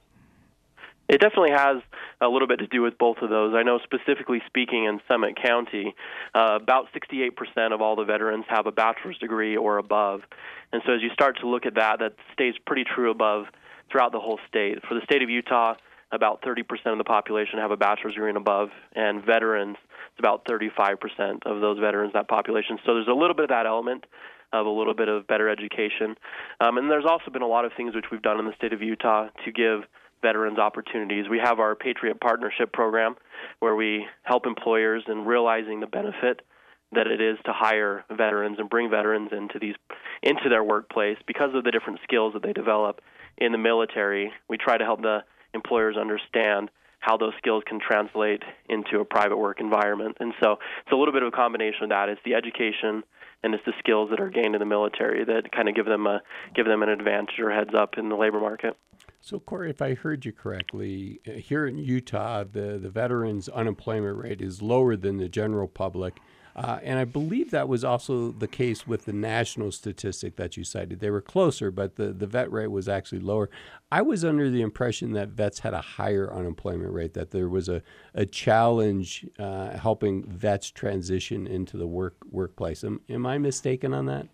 It definitely has a little bit to do with both of those. I know specifically speaking in Summit County, uh, about sixty-eight percent of all the veterans have a bachelor's degree or above. And so as you start to look at that, that stays pretty true above throughout the whole state. For the state of Utah, about thirty percent of the population have a bachelor's degree and above, and veterans, it's about thirty-five percent of those veterans, that population. So there's a little bit of that element of a little bit of better education. Um, and there's also been a lot of things which we've done in the state of Utah to give veterans opportunities. We have our Patriot Partnership Program where we help employers in realizing the benefit that it is to hire veterans and bring veterans into these into their workplace because of the different skills that they develop in the military. We try to help the employers understand how those skills can translate into a private work environment. And so it's a little bit of a combination of that. It's the education and it's the skills that are gained in the military that kind of give them a give them an advantage or heads up in the labor market. So, Corey, if I heard you correctly, uh, here in Utah, the, the veterans' unemployment rate is lower than the general public. Uh, and I believe that was also the case with the national statistic that you cited. They were closer, but the, the vet rate was actually lower. I was under the impression that vets had a higher unemployment rate, that there was a, a challenge uh, helping vets transition into the work workplace. Am, am I mistaken on that?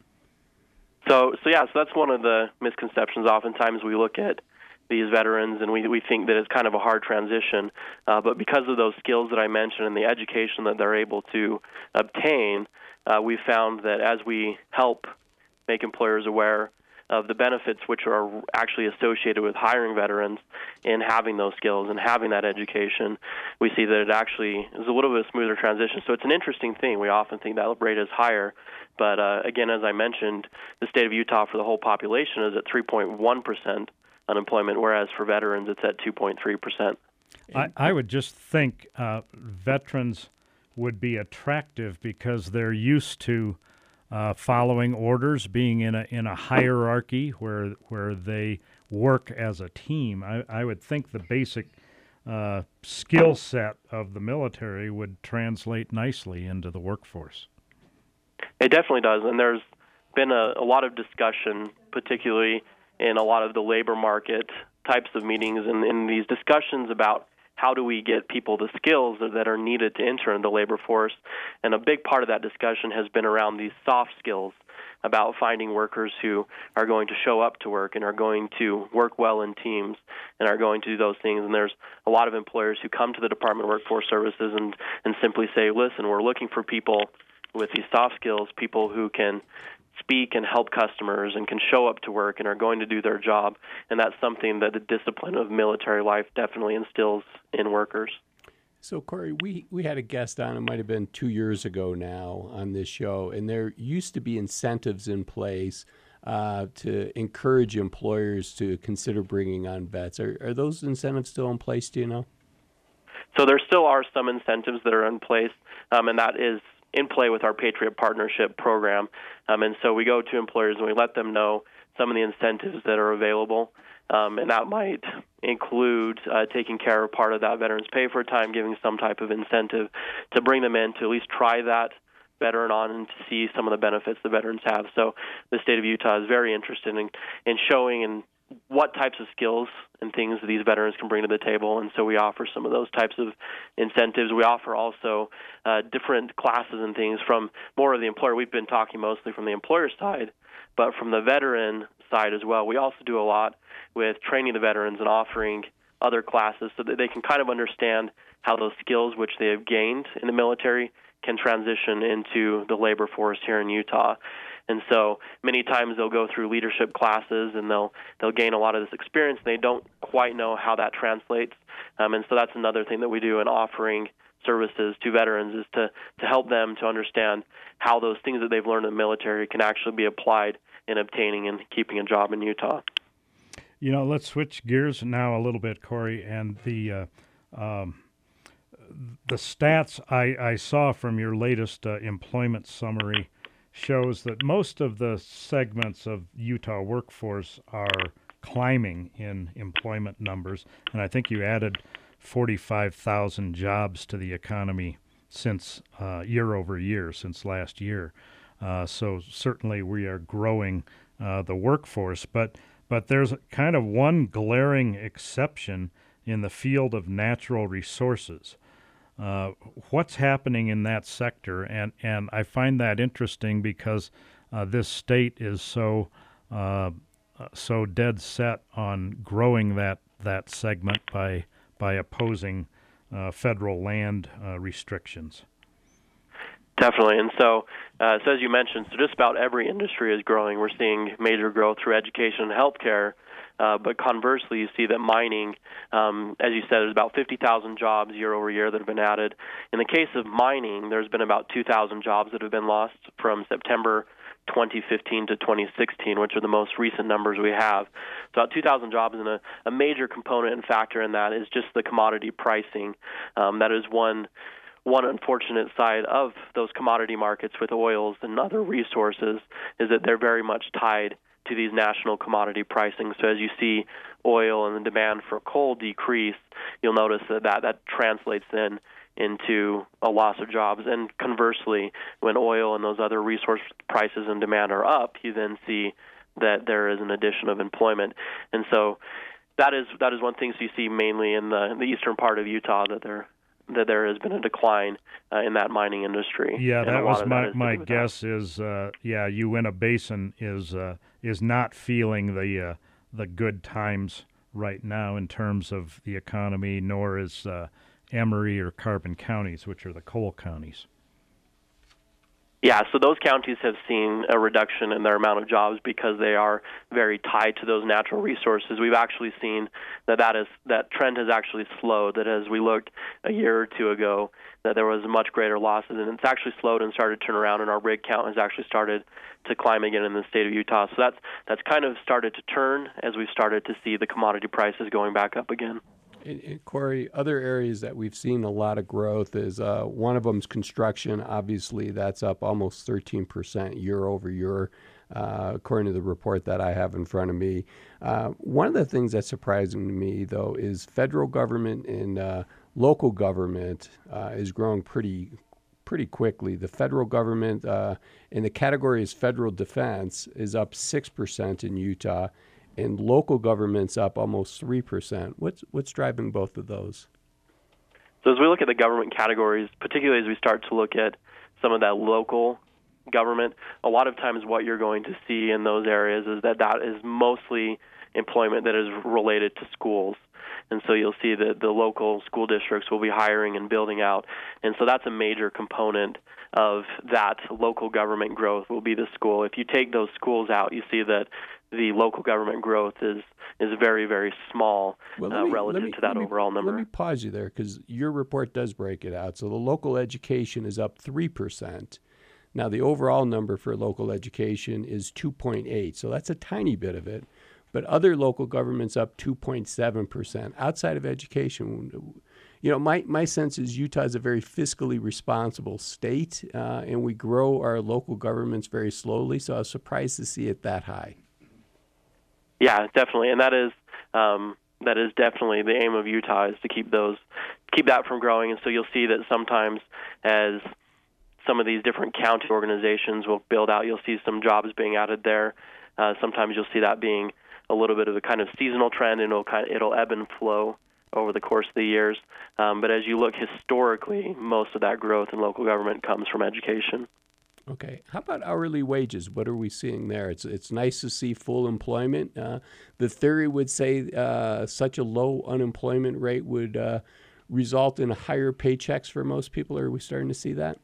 So, so yeah, so that's one of the misconceptions. Oftentimes we look at these veterans, and we we think that it's kind of a hard transition. Uh, but because of those skills that I mentioned and the education that they're able to obtain, uh, we found that as we help make employers aware of the benefits which are actually associated with hiring veterans and having those skills and having that education, we see that it actually is a little bit of a smoother transition. So it's an interesting thing. We often think that rate is higher. But uh, again, as I mentioned, the state of Utah for the whole population is at three point one percent unemployment, whereas for veterans it's at two point three percent. I, I would just think uh, veterans would be attractive because they're used to uh, following orders, being in a in a hierarchy where where they work as a team. I, I would think the basic uh, skill set of the military would translate nicely into the workforce. It definitely does, and there's been a, a lot of discussion, particularly in a lot of the labor market types of meetings and in these discussions about how do we get people the skills that are needed to enter in the labor force. And a big part of that discussion has been around these soft skills, about finding workers who are going to show up to work and are going to work well in teams and are going to do those things. And there's a lot of employers who come to the Department of Workforce Services and, and simply say, listen, we're looking for people with these soft skills, people who can speak and help customers and can show up to work and are going to do their job. And that's something that the discipline of military life definitely instills in workers. So, Corey, we, we had a guest on, it might have been two years ago now on this show, and there used to be incentives in place uh, to encourage employers to consider bringing on vets. Are, are those incentives still in place, do you know? So there still are some incentives that are in place, um, and that is in play with our Patriot Partnership program. Um, and so we go to employers and we let them know some of the incentives that are available. Um, and that might include uh, taking care of part of that veteran's pay for time, giving some type of incentive to bring them in to at least try that veteran on and to see some of the benefits the veterans have. So the state of Utah is very interested in, in showing and what types of skills and things these veterans can bring to the table, and so we offer some of those types of incentives. We offer also uh, different classes and things from more of the employer. We've been talking mostly from the employer side, but from the veteran side as well. We also do a lot with training the veterans and offering other classes so that they can kind of understand how those skills which they have gained in the military can transition into the labor force here in Utah. And so many times they'll go through leadership classes and they'll they'll gain a lot of this experience and they don't quite know how that translates. Um, and so that's another thing that we do in offering services to veterans is to, to help them to understand how those things that they've learned in the military can actually be applied in obtaining and keeping a job in Utah. You know, let's switch gears now a little bit, Corey, and the uh, um, the stats I, I saw from your latest uh, employment summary shows that most of the segments of Utah workforce are climbing in employment numbers, and I think you added forty-five thousand jobs to the economy since uh, year over year, since last year. Uh, so certainly we are growing uh, the workforce, but but there's kind of one glaring exception in the field of natural resources. Uh, what's happening in that sector? And, and I find that interesting because uh, this state is so uh, so dead set on growing that, that segment by by opposing uh, federal land uh, restrictions. Definitely, and so, uh, so as you mentioned, so just about every industry is growing. We're seeing major growth through education and healthcare. Uh, but conversely, you see that mining, um, as you said, there's about fifty thousand jobs year over year that have been added. In the case of mining, there's been about two thousand jobs that have been lost from September twenty fifteen to twenty sixteen, which are the most recent numbers we have. So about two thousand jobs, and a, a major component and factor in that is just the commodity pricing. Um, that is one one unfortunate side of those commodity markets with oils and other resources is that they're very much tied to these national commodity pricing. So as you see oil and the demand for coal decrease, you'll notice that that, that translates then into a loss of jobs. And conversely, when oil and those other resource prices and demand are up, you then see that there is an addition of employment. And so that is that is one thing you see mainly in the, in the eastern part of Utah, that there that there has been a decline uh, in that mining industry. Yeah, and that was that my, is my guess that. is, uh, yeah, Uinta Basin is uh, is not feeling the uh, the good times right now in terms of the economy, nor is uh, Emery or Carbon counties, which are the coal counties. Yeah, so those counties have seen a reduction in their amount of jobs because they are very tied to those natural resources. We've actually seen that that, is, that trend has actually slowed, that as we looked a year or two ago, that there was much greater losses, and it's actually slowed and started to turn around, and our rig count has actually started to climb again in the state of Utah. So that's that's kind of started to turn as we've started to see the commodity prices going back up again. And, and Corey, other areas that we've seen a lot of growth is uh, one of them's construction. Obviously, that's up almost thirteen percent year over year, uh, according to the report that I have in front of me. Uh, one of the things that's surprising to me, though, is federal government and uh, local government uh, is growing pretty pretty quickly. The federal government uh, in the category is federal defense is up six percent in Utah, and local government's up almost three percent. What's what's driving both of those? So as we look at the government categories, particularly as we start to look at some of that local government, a lot of times what you're going to see in those areas is that that is mostly employment that is related to schools. And so you'll see that the local school districts will be hiring and building out. And so that's a major component of that local government growth will be the school. If you take those schools out, you see that the local government growth is is very, very small well, uh, me, relative me, to that me, overall number. Let me pause you there because your report does break it out. So the local education is up three percent. Now, the overall number for local education is two point eight, so that's a tiny bit of it. But other local governments up two point seven percent. Outside of education, you know, my, my sense is Utah is a very fiscally responsible state, uh, and we grow our local governments very slowly, so I was surprised to see it that high. Yeah, definitely, and that is um, that is definitely the aim of Utah is to keep those keep that from growing. And so you'll see that sometimes as some of these different county organizations will build out, you'll see some jobs being added there. Uh, sometimes you'll see that being a little bit of a kind of seasonal trend, and it'll kind of, it'll ebb and flow over the course of the years. Um, but as you look historically, most of that growth in local government comes from education. Okay. How about hourly wages? What are we seeing there? It's it's nice to see full employment. Uh, the theory would say uh, such a low unemployment rate would uh, result in higher paychecks for most people. Are we starting to see that?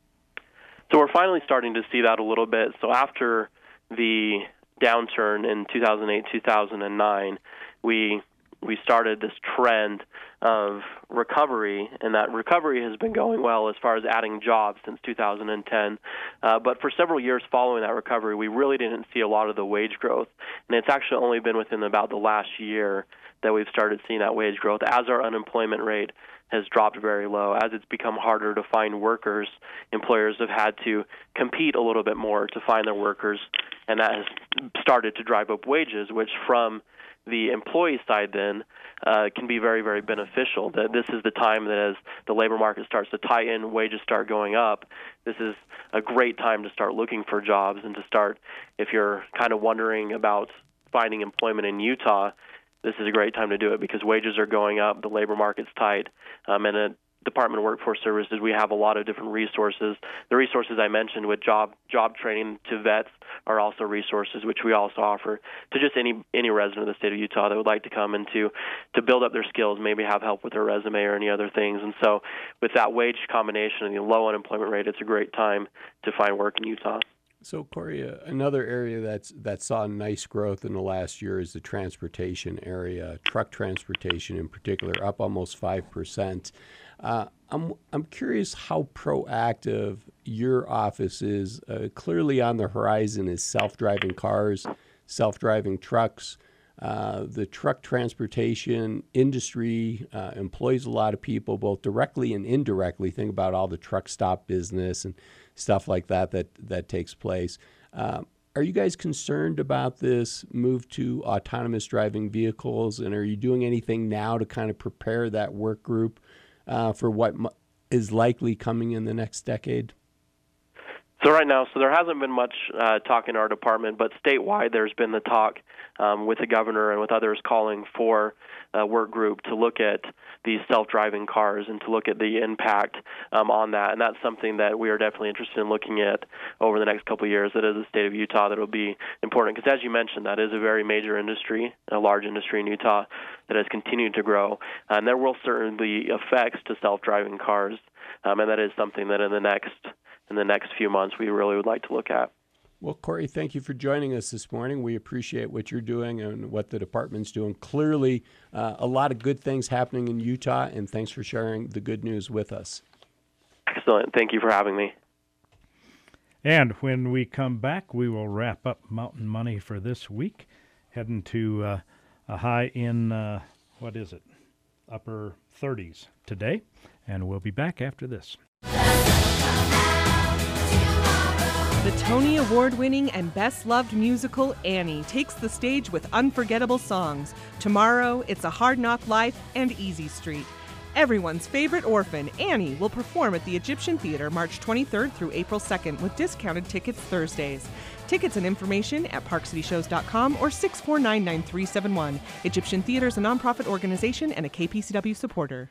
So we're finally starting to see that a little bit. So after the downturn in two thousand eight, two thousand nine, we we started this trend of recovery, and that recovery has been going well as far as adding jobs since two thousand ten. Uh, but for several years following that recovery, we really didn't see a lot of the wage growth, and it's actually only been within about the last year that we've started seeing that wage growth as our unemployment rate has dropped very low. As it's become harder to find workers, employers have had to compete a little bit more to find their workers, and that has started to drive up wages, which from the employee side then uh, can be very, very beneficial. That this is the time that as the labor market starts to tighten, wages start going up, this is a great time to start looking for jobs and to start, if you're kind of wondering about finding employment in Utah, this is a great time to do it because wages are going up, the labor market's tight, um, and at Department of Workforce Services, we have a lot of different resources. The resources I mentioned with job job training to vets are also resources which we also offer to just any any resident of the state of Utah that would like to come and to, to build up their skills, maybe have help with their resume or any other things. And so with that wage combination and the low unemployment rate, it's a great time to find work in Utah. So, Corey, uh, another area that's that saw nice growth in the last year is the transportation area, truck transportation in particular, up almost five percent. Uh, I'm I'm curious how proactive your office is. Uh, clearly on the horizon is self-driving cars, self-driving trucks. Uh, the truck transportation industry uh, employs a lot of people, both directly and indirectly. Think about all the truck stop business and stuff like that that, that takes place. Uh, are you guys concerned about this move to autonomous driving vehicles, and are you doing anything now to kind of prepare that work group uh, for what m- is likely coming in the next decade? So right now, so there hasn't been much uh, talk in our department, but statewide there's been the talk um, with the governor and with others calling for a work group to look at these self-driving cars and to look at the impact um, on that. And that's something that we are definitely interested in looking at over the next couple of years. That is the state of Utah that will be important because, as you mentioned, that is a very major industry, a large industry in Utah that has continued to grow. And there will certainly be effects to self-driving cars, um, and that is something that in the next in the next few months we really would like to look at. Well, Corey, thank you for joining us this morning. We appreciate what you're doing and what the department's doing. Clearly, uh, a lot of good things happening in Utah, and thanks for sharing the good news with us. Excellent. Thank you for having me. And when we come back, we will wrap up Mountain Money for this week, heading to uh, a high in, uh, what is it, upper thirties today. And we'll be back after this. The Tony Award-winning and best-loved musical Annie takes the stage with unforgettable songs. Tomorrow, It's a Hard Knock Life and Easy Street. Everyone's favorite orphan, Annie, will perform at the Egyptian Theater March twenty-third through April second with discounted tickets Thursdays. Tickets and information at park city shows dot com or six four nine, nine three seven one. Egyptian Theater is a nonprofit organization and a K P C W supporter.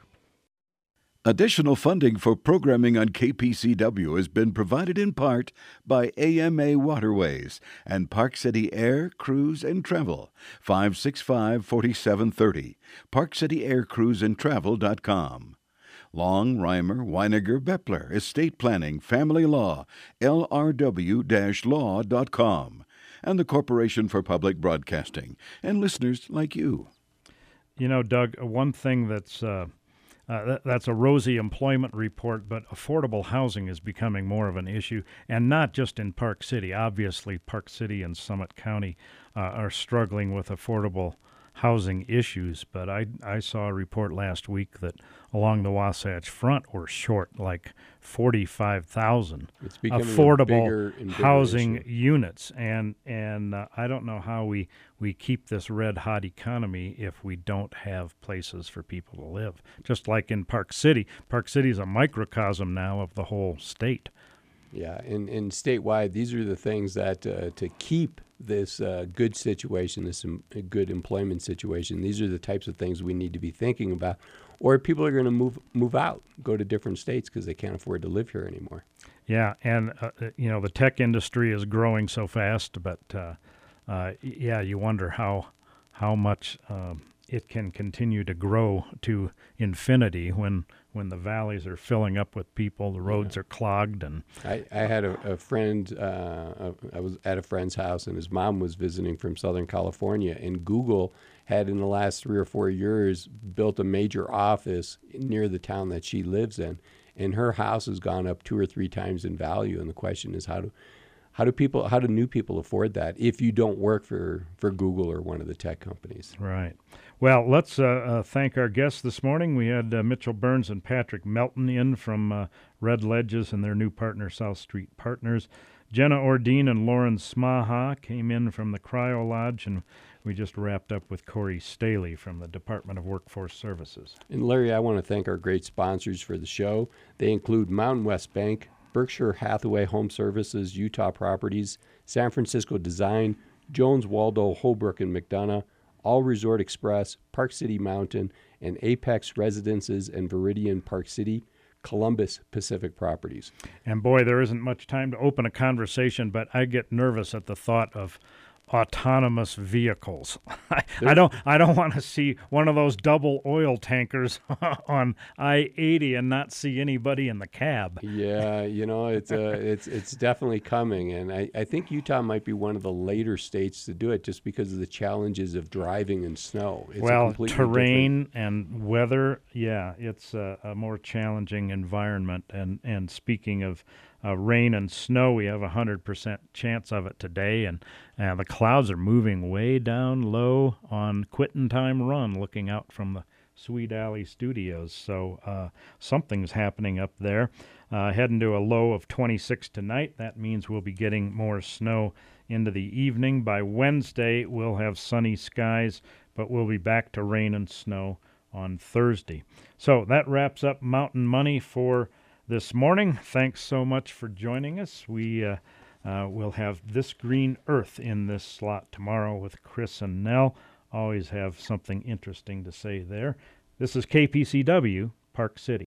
Additional funding for programming on K P C W has been provided in part by A M A Waterways and Park City Air, Cruise, and Travel, five six five, four seven three zero, park city air cruise and travel dot com. Long, Reimer, Weiniger, Beppler, Estate Planning, Family Law, L R W law dot com, and the Corporation for Public Broadcasting, and listeners like you. You know, Doug, one thing that's... Uh Uh, that, that's a rosy employment report, but affordable housing is becoming more of an issue, and not just in Park City. Obviously, Park City and Summit County uh, are struggling with affordable housing issues, but I, I saw a report last week that along the Wasatch Front we're short like forty-five thousand affordable bigger housing issue. units, and and uh, I don't know how we, we keep this red-hot economy if we don't have places for people to live. Just like in Park City. Park City is a microcosm now of the whole state. Yeah, and, and statewide, these are the things that uh, to keep this uh, good situation, this um, good employment situation, these are the types of things we need to be thinking about. Or people are going to move move out, go to different states because they can't afford to live here anymore. Yeah, and, uh, you know, the tech industry is growing so fast, but, uh, uh, yeah, you wonder how, how much um, it can continue to grow to infinity when when the valleys are filling up with people, the roads yeah. are clogged. And I, I had a, a friend, uh, I was at a friend's house, and his mom was visiting from Southern California, and Google had in the last three or four years built a major office near the town that she lives in, and her house has gone up two or three times in value. And the question is, how do how do people, how do new people afford that if you don't work for, for Google or one of the tech companies? Right. Well, let's uh, uh, thank our guests this morning. We had uh, Mitchell Burns and Patrick Melton in from uh, Red Ledges and their new partner, South Street Partners. Jenna Ordine and Lauren Smaha came in from the Cryo Lodge, and we just wrapped up with Corey Staley from the Department of Workforce Services. And Larry, I want to thank our great sponsors for the show. They include Mountain West Bank, Berkshire Hathaway Home Services, Utah Properties, San Francisco Design, Jones Waldo, Holbrook and McDonough, All Resort Express, Park City Mountain, and Apex Residences and Viridian Park City, Columbus Pacific Properties. And boy, there isn't much time to open a conversation, but I get nervous at the thought of autonomous vehicles. I, I don't I don't want to see one of those double oil tankers on I eighty and not see anybody in the cab. Yeah, you know, it's uh, it's it's definitely coming, and I, I think Utah might be one of the later states to do it just because of the challenges of driving in snow. It's well, a completely terrain different... and weather, yeah, it's a, a more challenging environment. And, and speaking of Uh, rain and snow, we have a one hundred percent chance of it today, and uh, the clouds are moving way down low on Quitting Time Run, looking out from the Sweet Alley Studios. So uh, something's happening up there. Uh, heading to a low of twenty-six tonight. That means we'll be getting more snow into the evening. By Wednesday, we'll have sunny skies, but we'll be back to rain and snow on Thursday. So that wraps up Mountain Money for this morning. Thanks so much for joining us. We uh, uh, will have This Green Earth in this slot tomorrow with Chris and Nell. Always have something interesting to say there. This is K P C W, Park City.